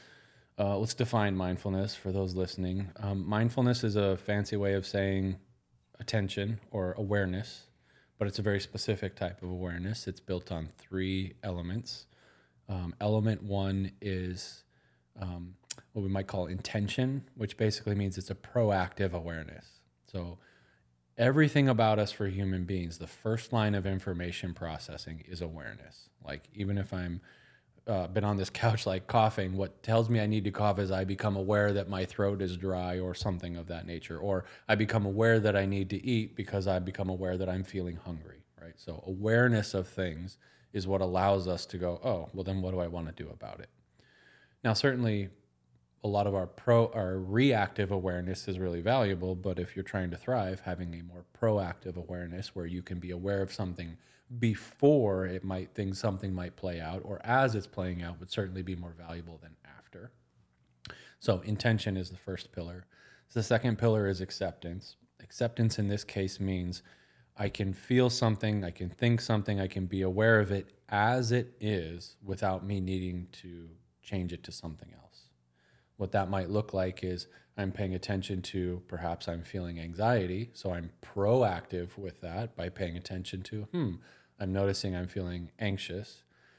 Uh, let's define mindfulness for those listening. Um, mindfulness is a fancy way of saying attention or awareness, but it's a very specific type of awareness. It's built on three elements. Um, element one is um, what we might call intention, which basically means it's a proactive awareness. So everything about us for human beings, the first line of information processing is awareness. Like even if I'm uh, been on this couch like coughing, what tells me I need to cough is I become aware that my throat is dry or something of that nature, or I become aware that I need to eat because I become aware that I'm feeling hungry, right? So awareness of things is what allows us to go, oh, well, then what do I want to do about it? Now, certainly a lot of our pro, our reactive awareness is really valuable, but if you're trying to thrive, having a more proactive awareness where you can be aware of something before it might think something might play out, or as it's playing out, would certainly be more valuable than after. So intention is the first pillar. So the second pillar is acceptance. Acceptance in this case means I can feel something, I can think something, I can be aware of it as it is without me needing to change it to something else. What that might look like is I'm paying attention to, perhaps I'm feeling anxiety, so I'm proactive with that by paying attention to, hmm, I'm noticing I'm feeling anxious.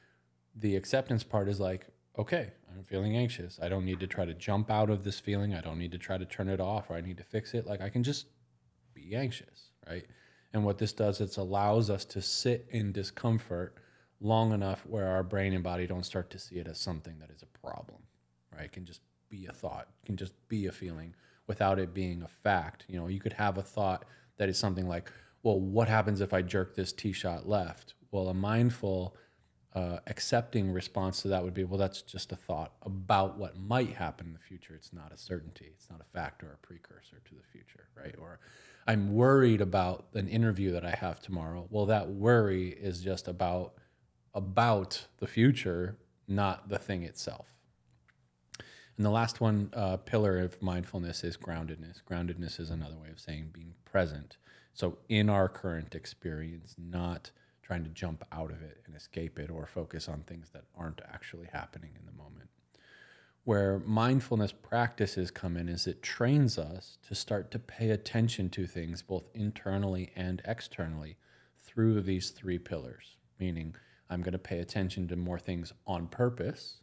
The acceptance part is like, okay, I'm feeling anxious. I don't need to try to jump out of this feeling. I don't need to try to turn it off, or I need to fix it. Like I can just be anxious, right? And what this does, it allows us to sit in discomfort long enough where our brain and body don't start to see it as something that is a problem, right? It can just be a thought. It can just be a feeling without it being a fact. You know, you could have a thought that is something like, well, what happens if I jerk this tee shot left? Well, a mindful, uh, accepting response to that would be, well, that's just a thought about what might happen in the future. It's not a certainty. It's not a fact or a precursor to the future, right? Or I'm worried about an interview that I have tomorrow. Well, that worry is just about about the future, not the thing itself. And the last one, uh, pillar of mindfulness is groundedness. Groundedness is another way of saying being present. So in our current experience, not trying to jump out of it and escape it or focus on things that aren't actually happening in the moment. Where mindfulness practices come in is it trains us to start to pay attention to things both internally and externally through these three pillars, meaning I'm going to pay attention to more things on purpose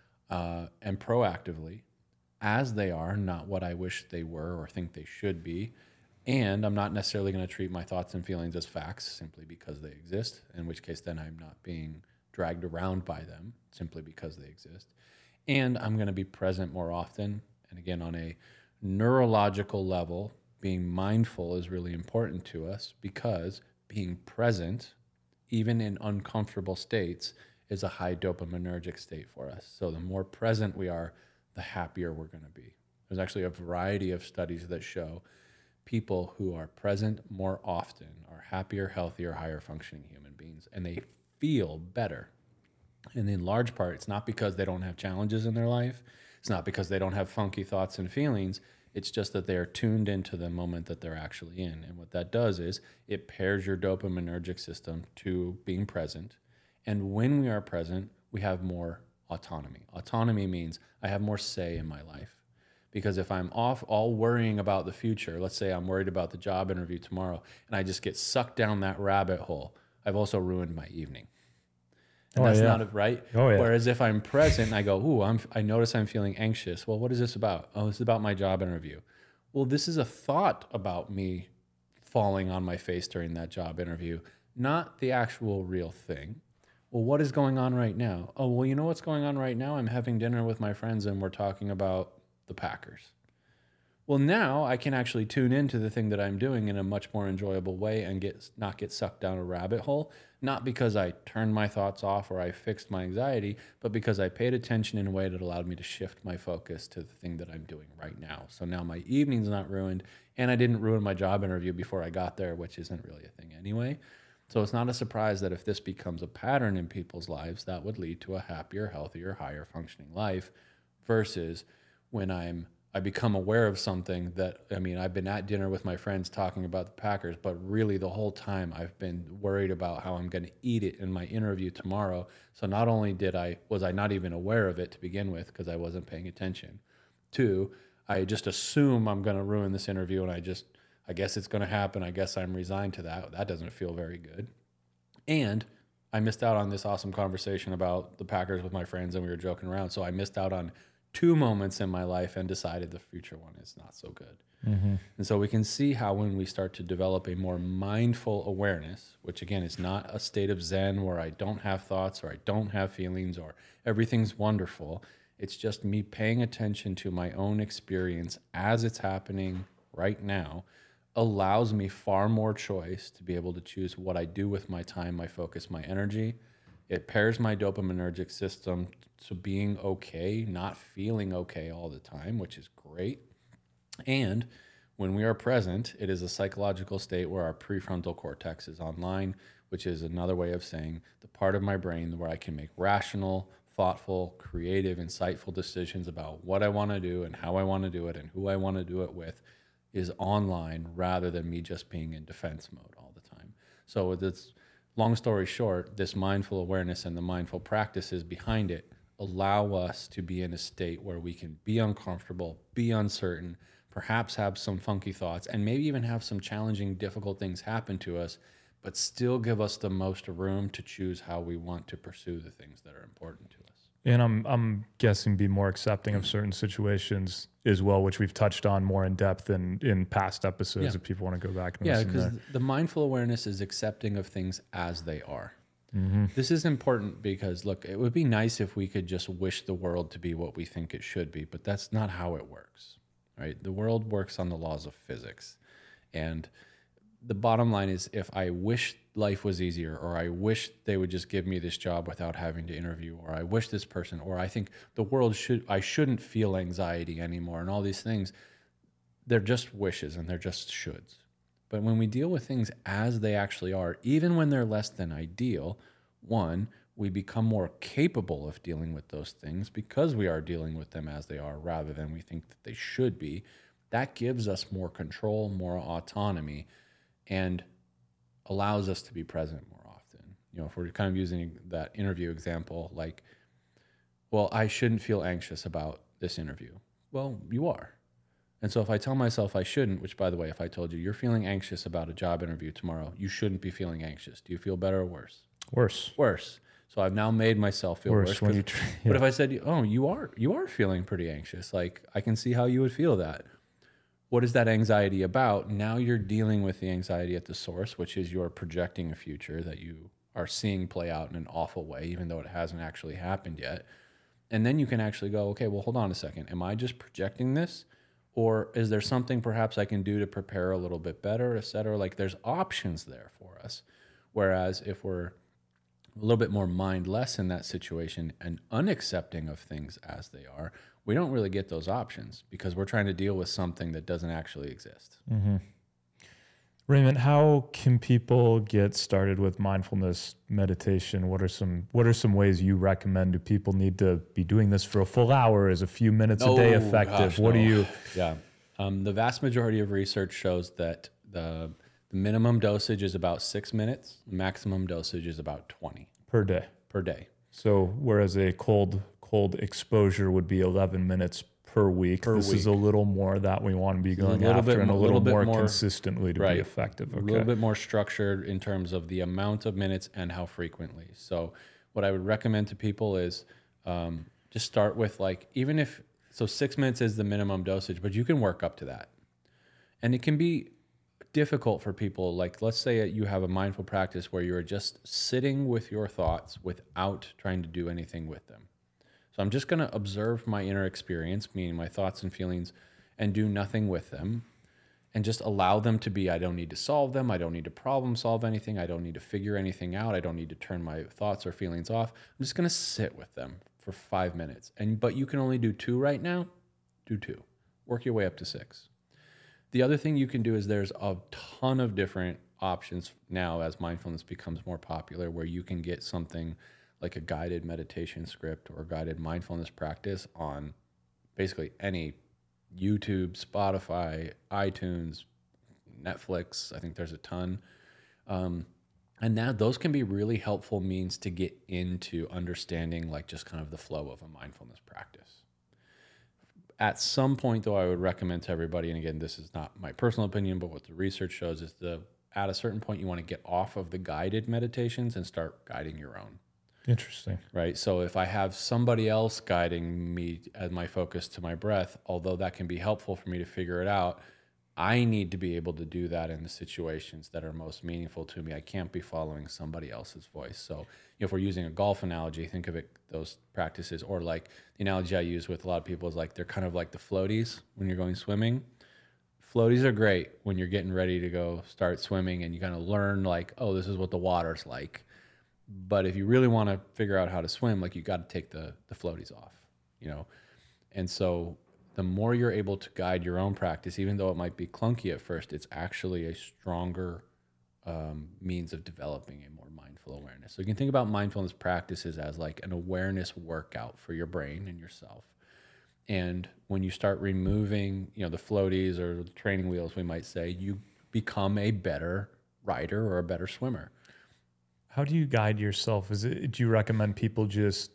uh, and proactively as they are, not what I wish they were or think they should be. And I'm not necessarily going to treat my thoughts and feelings as facts simply because they exist, in which case then I'm not being dragged around by them simply because they exist. And I'm going to be present more often. And again, on a neurological level, being mindful is really important to us because being present, even in uncomfortable states, is a high dopaminergic state for us. So the more present we are, the happier we're going to be. There's actually a variety of studies that show people who are present more often are happier, healthier, higher functioning human beings, and they feel better. And in large part, it's not because they don't have challenges in their life. It's not because they don't have funky thoughts and feelings. It's just that they are tuned into the moment that they're actually in. And what that does is it pairs your dopaminergic system to being present. And when we are present, we have more autonomy. Autonomy means I have more say in my life. Because if I'm off all worrying about the future, let's say I'm worried about the job interview tomorrow, and I just get sucked down that rabbit hole, I've also ruined my evening. And oh, that's yeah. not a, right. Oh, yeah. Whereas if I'm present and I go, ooh, I'm, I notice I'm feeling anxious. Well, what is this about? Oh, this is about my job interview. Well, this is a thought about me falling on my face during that job interview, not the actual real thing. Well, what is going on right now? Oh, well, you know what's going on right now? I'm having dinner with my friends and we're talking about the Packers. Well, now I can actually tune into the thing that I'm doing in a much more enjoyable way and get not get sucked down a rabbit hole, not because I turned my thoughts off or I fixed my anxiety, but because I paid attention in a way that allowed me to shift my focus to the thing that I'm doing right now. So now my evening's not ruined, and I didn't ruin my job interview before I got there, which isn't really a thing anyway. So it's not a surprise that if this becomes a pattern in people's lives, that would lead to a happier, healthier, higher functioning life versus when I'm I become aware of something that, I mean, I've been at dinner with my friends talking about the Packers, but really the whole time I've been worried about how I'm going to eat it in my interview tomorrow. So not only did I, was I not even aware of it to begin with because I wasn't paying attention. Two, I just assume I'm going to ruin this interview and I just, I guess it's going to happen. I guess I'm resigned to that. That doesn't feel very good. And I missed out on this awesome conversation about the Packers with my friends and we were joking around. So I missed out on two moments in my life and decided the future one is not so good. Mm-hmm. And so we can see how when we start to develop a more mindful awareness, which again is not a state of Zen where I don't have thoughts or I don't have feelings or everything's wonderful. It's just me paying attention to my own experience as it's happening right now allows me far more choice to be able to choose what I do with my time, my focus, my energy. It pairs my dopaminergic system to being okay, not feeling okay all the time, which is great. And when we are present, it is a psychological state where our prefrontal cortex is online, which is another way of saying the part of my brain where I can make rational, thoughtful, creative, insightful decisions about what I want to do and how I want to do it and who I want to do it with is online rather than me just being in defense mode all the time. So with this, long story short, this mindful awareness and the mindful practices behind it allow us to be in a state where we can be uncomfortable, be uncertain, perhaps have some funky thoughts, and maybe even have some challenging, difficult things happen to us, but still give us the most room to choose how we want to pursue the things that are important to us. And I'm I'm guessing be more accepting of certain situations as well, which we've touched on more in depth in, in past episodes Yeah. if people want to go back and Yeah, listen because there. the mindful awareness is accepting of things as they are. Mm-hmm. This is important because, look, it would be nice if we could just wish the world to be what we think it should be, but that's not how it works, right? The world works on the laws of physics. And the bottom line is if I wish life was easier, or I wish they would just give me this job without having to interview, or I wish this person, or I think the world should, I shouldn't feel anxiety anymore, and all these things, they're just wishes and they're just shoulds. But when we deal with things as they actually are, even when they're less than ideal, one, we become more capable of dealing with those things because we are dealing with them as they are rather than we think that they should be. That gives us more control, more autonomy, and allows us to be present more often. You know, if we're kind of using that interview example, like, well, I shouldn't feel anxious about this interview. Well, you are. And so if I tell myself I shouldn't, which by the way, if I told you you're feeling anxious about a job interview tomorrow, you shouldn't be feeling anxious. Do you feel better or worse? Worse. Worse. So I've now made myself feel Worse worse. when you tr- yeah. But if I said, oh, you are you are feeling pretty anxious, like I can see how you would feel that. What is that anxiety about? Now you're dealing with the anxiety at the source, which is you're projecting a future that you are seeing play out in an awful way, even though it hasn't actually happened yet. And then you can actually go, okay, well, hold on a second. Am I just projecting this? Or is there something perhaps I can do to prepare a little bit better, et cetera? Like there's options there for us. Whereas if we're a little bit more mindless in that situation and unaccepting of things as they are, we don't really get those options because we're trying to deal with something that doesn't actually exist. Mm-hmm. Raymond, how can people get started with mindfulness meditation? What are some What are some ways you recommend? Do people need to be doing this for a full hour? Is a few minutes a day Oh, effective? gosh, what no. do you? Yeah. Um, the vast majority of research shows that the, the minimum dosage is about six minutes. Maximum dosage is about twenty Per day. per day. So whereas a cold cold exposure would be eleven minutes per week, Per this week. is a little more that we want to be going little after bit and a mo- little, little bit more, more- consistently to right. be effective. A Okay. little bit more structured in terms of the amount of minutes and how frequently. So what I would recommend to people is um, just start with like, even if, so six minutes is the minimum dosage, but you can work up to that. And it can be difficult for people. Like, let's say you have a mindful practice where you're just sitting with your thoughts without trying to do anything with them. So I'm just going to observe my inner experience, meaning my thoughts and feelings, and do nothing with them, and just allow them to be. I don't need to solve them. I don't need to problem solve anything. I don't need to figure anything out. I don't need to turn my thoughts or feelings off. I'm just going to sit with them for five minutes. And but you can only do two right now. Do two. Work your way up to six. The other thing you can do is there's a ton of different options now as mindfulness becomes more popular, where you can get something like a guided meditation script or guided mindfulness practice on basically any YouTube, Spotify, iTunes, Netflix. I think there's a ton. Um, and now those can be really helpful means to get into understanding like just kind of the flow of a mindfulness practice. At some point, though, I would recommend to everybody, and again, this is not my personal opinion, but what the research shows is the at a certain point, you want to get off of the guided meditations and start guiding your own. Interesting. Right. So if I have somebody else guiding me as my focus to my breath, although that can be helpful for me to figure it out, I need to be able to do that in the situations that are most meaningful to me. I can't be following somebody else's voice. So if we're using a golf analogy, think of it, those practices, or like the analogy I use with a lot of people is like, they're kind of like the floaties when you're going swimming. Floaties are great when you're getting ready to go start swimming and you kind of learn like, oh, this is what the water's like. But if you really want to figure out how to swim, like you got to take the, the floaties off, you know? And so the more you're able to guide your own practice, even though it might be clunky at first, it's actually a stronger um, means of developing a more mindful awareness. So you can think about mindfulness practices as like an awareness workout for your brain and yourself. And when you start removing, you know, the floaties or the training wheels, we might say, you become a better rider or a better swimmer. How do you guide yourself? Is it, do you recommend people just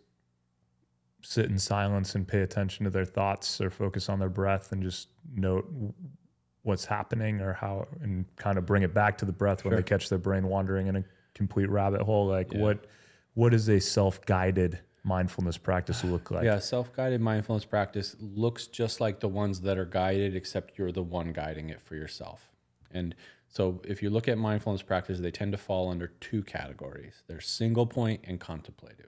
sit in silence and pay attention to their thoughts or focus on their breath and just note what's happening, or how, and kind of bring it back to the breath when Sure. they catch their brain wandering in a complete rabbit hole? Like Yeah. what, what does a self-guided mindfulness practice look like? Yeah, self-guided mindfulness practice looks just like the ones that are guided, except you're the one guiding it for yourself. And so if you look at mindfulness practice, they tend to fall under two categories. They're single point and contemplative.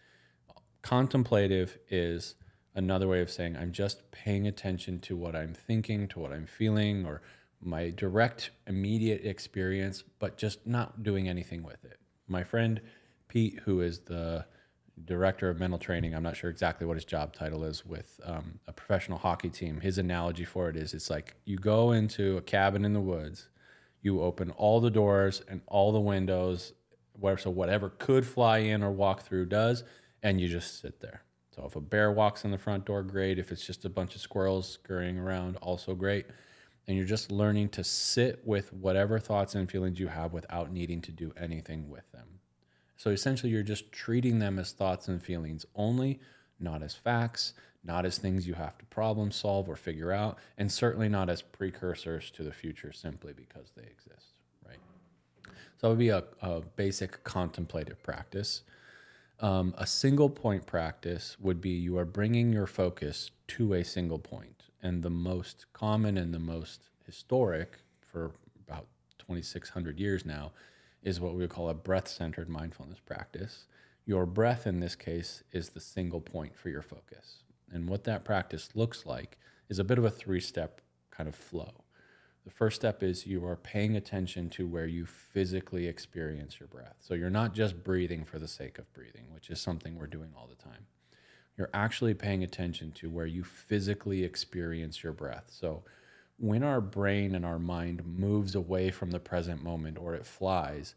Contemplative is another way of saying I'm just paying attention to what I'm thinking, to what I'm feeling, or my direct, immediate experience, but just not doing anything with it. My friend Pete, who is the director of mental training, I'm not sure exactly what his job title is with um, a professional hockey team. His analogy for it is it's like you go into a cabin in the woods, you open all the doors and all the windows, where so whatever could fly in or walk through does, and you just sit there. So if a bear walks in the front door, great. If it's just a bunch of squirrels scurrying around, also great. And you're just learning to sit with whatever thoughts and feelings you have without needing to do anything with them. So essentially, you're just treating them as thoughts and feelings only, not as facts, not as things you have to problem solve or figure out, and certainly not as precursors to the future simply because they exist, right? So that would be a, a basic contemplative practice. Um, a single point practice would be you are bringing your focus to a single point. And the most common and the most historic for about twenty-six hundred years now is what we would call a breath-centered mindfulness practice. Your breath in this case is the single point for your focus. And what that practice looks like is a bit of a three-step kind of flow. The first step is you are paying attention to where you physically experience your breath. So you're not just breathing for the sake of breathing, which is something we're doing all the time. You're actually paying attention to where you physically experience your breath. So when our brain and our mind moves away from the present moment or it flies,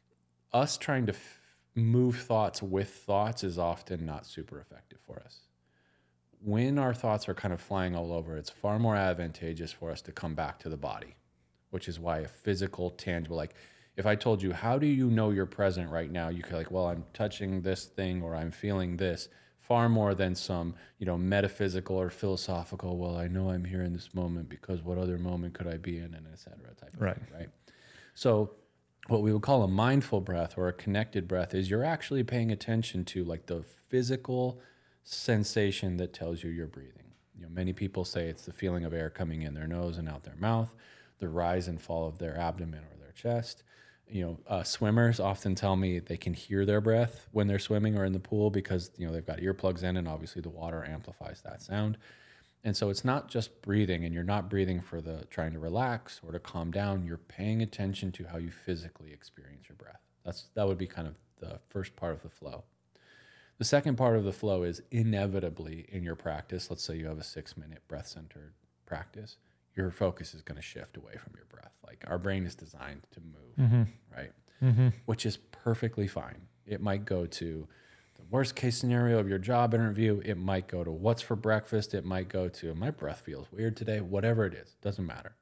us trying to f- move thoughts with thoughts is often not super effective for us. when our thoughts are kind of flying all over, it's far more advantageous for us to come back to the body, which is why a physical, tangible, like if I told you, how do you know you're present right now? You could like, well, I'm touching this thing or I'm feeling this, far more than some, you know, metaphysical or philosophical, well, I know I'm here in this moment because what other moment could I be in, and et cetera type of right. thing, right? So what we would call a mindful breath or a connected breath is you're actually paying attention to like the physical sensation that tells you you're breathing. You know, many people say it's the feeling of air coming in their nose and out their mouth, the rise and fall of their abdomen or their chest. You know, uh, swimmers often tell me they can hear their breath when they're swimming or in the pool because, you know, they've got earplugs in and obviously the water amplifies that sound. And so it's not just breathing, and you're not breathing for the trying to relax or to calm down. You're paying attention to how you physically experience your breath. That's that would be kind of the first part of the flow. The second part of the flow is inevitably in your practice. Let's say you have a six minute breath centered practice. Your focus is going to shift away from your breath. Like our brain is designed to move, mm-hmm. right? Mm-hmm. Which is perfectly fine. It might go to the worst case scenario of your job interview. It might go to what's for breakfast. It might go to my breath feels weird today. Whatever it is, doesn't matter.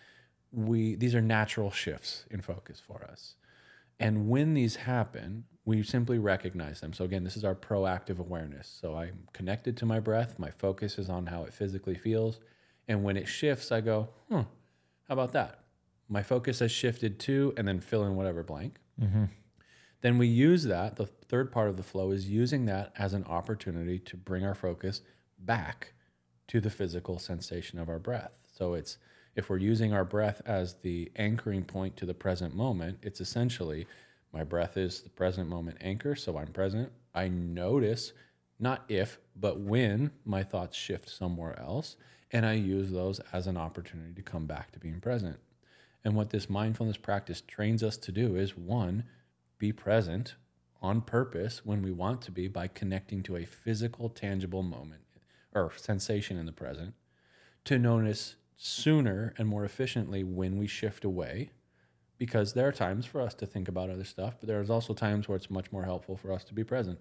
We these are natural shifts in focus for us. And when these happen, we simply recognize them. So again, this is our proactive awareness. So I'm connected to my breath. My focus is on how it physically feels. And when it shifts, I go, hmm, how about that? My focus has shifted to, and then fill in whatever blank. Mm-hmm. Then we use that. The third part of the flow is using that as an opportunity to bring our focus back to the physical sensation of our breath. So it's, if we're using our breath as the anchoring point to the present moment, it's essentially my breath is the present moment anchor. So I'm present. I notice, not if, but when my thoughts shift somewhere else. And I use those as an opportunity to come back to being present. And what this mindfulness practice trains us to do is, one, be present on purpose when we want to be by connecting to a physical, tangible moment or sensation in the present, to notice sooner and more efficiently when we shift away, because there are times for us to think about other stuff, but there's also times where it's much more helpful for us to be present.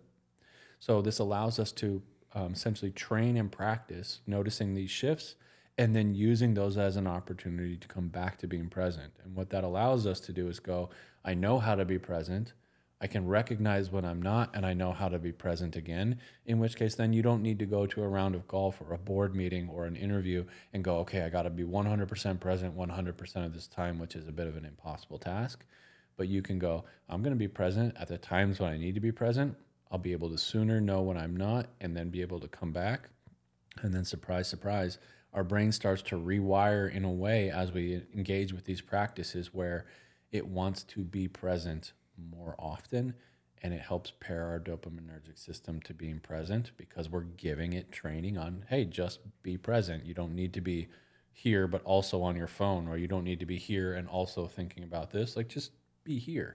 So this allows us to um, essentially train and practice noticing these shifts and then using those as an opportunity to come back to being present. And what that allows us to do is go, I know how to be present. I can recognize when I'm not, and I know how to be present again, in which case then you don't need to go to a round of golf or a board meeting or an interview and go, okay, I got to be one hundred percent present one hundred percent of this time, which is a bit of an impossible task. But you can go, I'm going to be present at the times when I need to be present. I'll be able to sooner know when I'm not, and then be able to come back. And then surprise, surprise, our brain starts to rewire in a way as we engage with these practices where it wants to be present more often, and it helps pair our dopaminergic system to being present because we're giving it training on, hey, just be present. You don't need to be here but also on your phone, or you don't need to be here and also thinking about this. Like, just be here.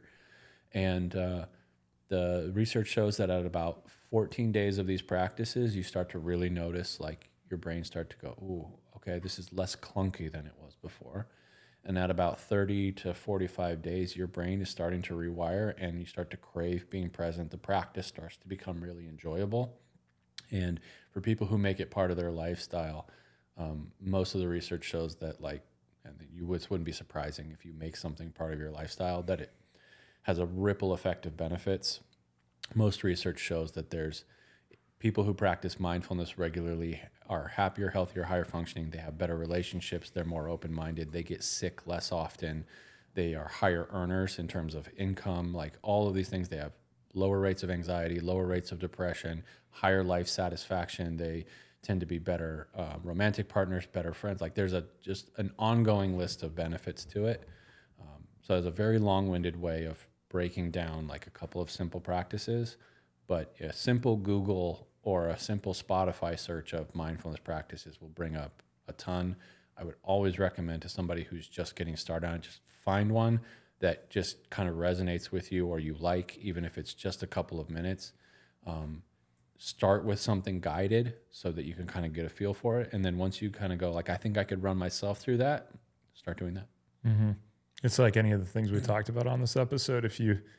And uh, the research shows that at about fourteen days of these practices, you start to really notice, like, your brain start to go, ooh, okay, this is less clunky than it was before. And at about thirty to forty-five days, your brain is starting to rewire and you start to crave being present. The practice starts to become really enjoyable. And for people who make it part of their lifestyle, um, most of the research shows that, like, and you would, wouldn't be surprising if you make something part of your lifestyle, that it has a ripple effect of benefits. Most research shows that there's people who practice mindfulness regularly are happier, healthier, higher functioning. They have better relationships. They're more open-minded. They get sick less often. They are higher earners in terms of income. Like, all of these things, they have lower rates of anxiety, lower rates of depression, higher life satisfaction. They tend to be better uh, romantic partners, better friends. Like, there's a just an ongoing list of benefits to it. Um, so it's a very long-winded way of breaking down like a couple of simple practices, but a simple Google or a simple Spotify search of mindfulness practices will bring up a ton. I would always recommend to somebody who's just getting started on it, just find one that just kind of resonates with you or you like, even if it's just a couple of minutes. Um, start with something guided so that you can kind of get a feel for it. And then once you kind of go, like, I think I could run myself through that, start doing that. Mm-hmm. It's like any of the things we talked about on this episode. If you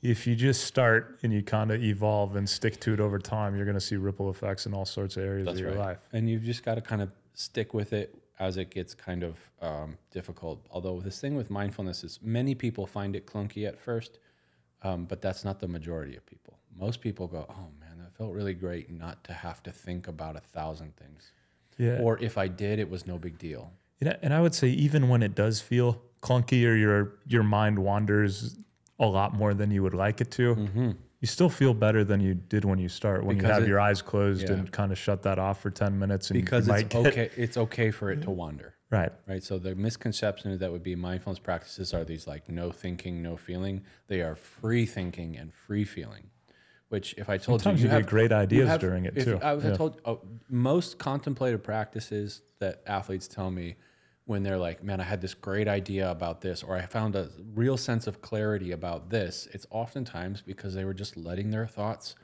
if you just start and you kind of evolve and stick to it over time, you're going to see ripple effects in all sorts of areas That's of your right. life. And you've just got to kind of stick with it as it gets kind of um, difficult. Although this thing with mindfulness is many people find it clunky at first, um, but that's not the majority of people. Most people go, oh man, that felt really great not to have to think about a thousand things. Yeah. Or if I did, it was no big deal. And, and I would say even when it does feel clunky or your your mind wanders a lot more than you would like it to, Mm-hmm. you still feel better than you did when you start, when Because you have it- your eyes closed yeah. and kind of shut that off for ten minutes. And Because you might it's get, okay. It's okay for it to wander. Right. Right. So the misconception is that would be mindfulness practices are these like no thinking, no feeling. They are free thinking and free feeling. Which, if I told Sometimes you, you you get have great you ideas have- during it if too. I was I Yeah. told oh, most contemplative practices that athletes tell me when they're like, "Man, I had this great idea about this," or "I found a real sense of clarity about this." It's oftentimes because they were just letting their thoughts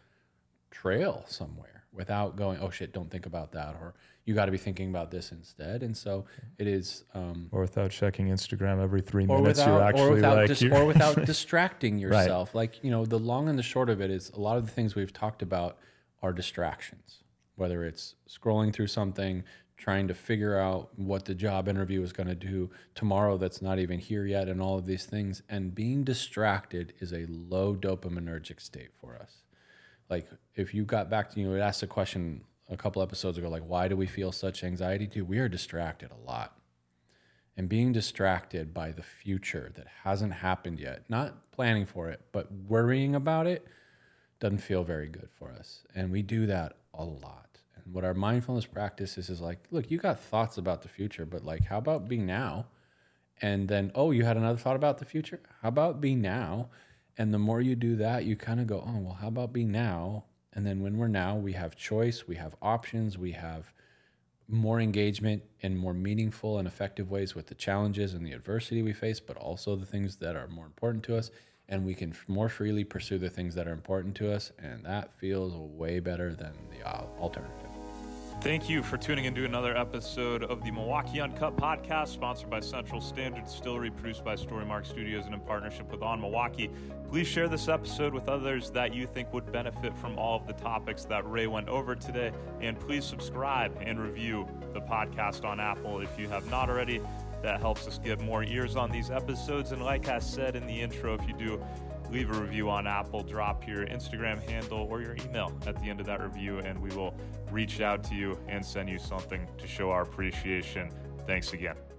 trail somewhere without going, "Oh shit, don't think about that," or "You got to be thinking about this instead." And so it is. Um, Or without checking Instagram every three or minutes, without, you're actually or without, like, dis- you're- or without distracting yourself. Like, you know, the long and the short of it is a lot of the things we've talked about are distractions, whether it's scrolling through something, trying to figure out what the job interview is going to do tomorrow that's not even here yet, and all of these things. And being distracted is a low dopaminergic state for us. Like, if you got back to, you know, we asked a question a couple episodes ago, like, why do we feel such anxiety? Dude, we are distracted a lot. And being distracted by the future that hasn't happened yet, not planning for it, but worrying about it, doesn't feel very good for us. And we do that a lot. And what our mindfulness practice is, is like, look, you got thoughts about the future, but like, how about be now? And then, oh, you had another thought about the future? How about be now? And the more you do that, you kind of go, oh, well, how about be now? And then when we're now, we have choice, we have options, we have more engagement in more meaningful and effective ways with the challenges and the adversity we face, but also the things that are more important to us. And we can more freely pursue the things that are important to us. And that feels way better than the alternative. Thank you for tuning into another episode of the Milwaukee Uncut podcast, sponsored by Central Standard Distillery, produced by Storymark Studios, and in partnership with On Milwaukee. Please share this episode with others that you think would benefit from all of the topics that Ray went over today. And please subscribe and review the podcast on Apple if you have not already. That helps us get more ears on these episodes. And like I said in the intro, if you do leave a review on Apple, drop your Instagram handle or your email at the end of that review, and we will reach out to you and send you something to show our appreciation. Thanks again.